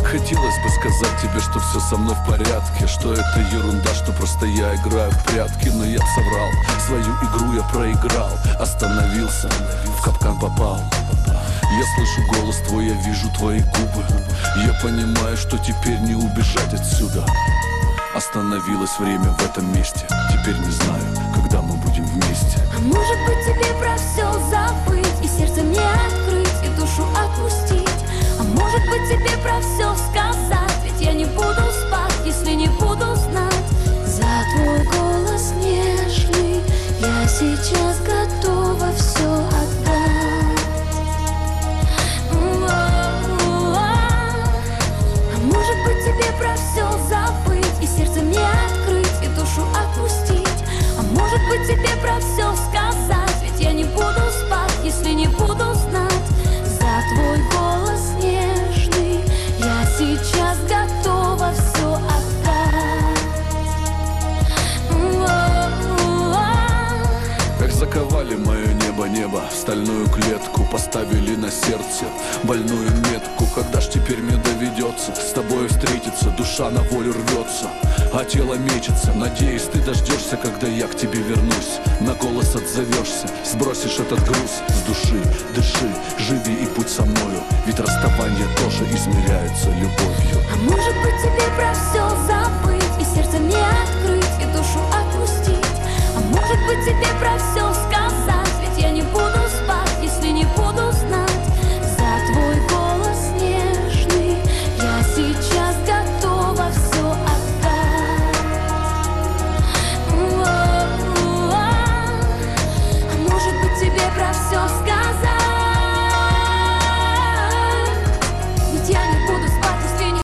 Хотелось бы сказать тебе, что все со мной в порядке, что это ерунда, что просто я играю в прятки. Но я соврал, свою игру я проиграл. Остановился, в капкан попал. Я слышу голос твой, я вижу твои губы. Я понимаю, что теперь не убежать отсюда. Остановилось время в этом месте. Теперь не знаю, когда мы будем вместе. А может быть тебе про все забыть, и сердце мне открыть, и душу отпустить. А может быть тебе про все сказать, ведь я не буду спать, если не буду знать. За твой голос нежный я сейчас готова все отдать. А может быть тебе про все забыть, и сердце мне открыть, и душу отпустить. А может быть тебе про все сказать, ведь я не буду спать, если не буду знать. За твой голос нежный я сейчас готова все отдать. Как заковали мое небо в стальную клетку, поставили на сердце больную метку. Когда ж теперь мне доведется с тобой встретиться? Душа на волю рвется, а тело мечется. Надеюсь, ты дождешься, когда я к тебе вернусь. На голос отзовешься, сбросишь этот груз с души. Дыши, живи и будь со мною, ведь расставания тоже измеряются любовью. А может быть тебе про все забыть, и сердце мне открыть, и душу отпустить. А может быть тебе про все сказать,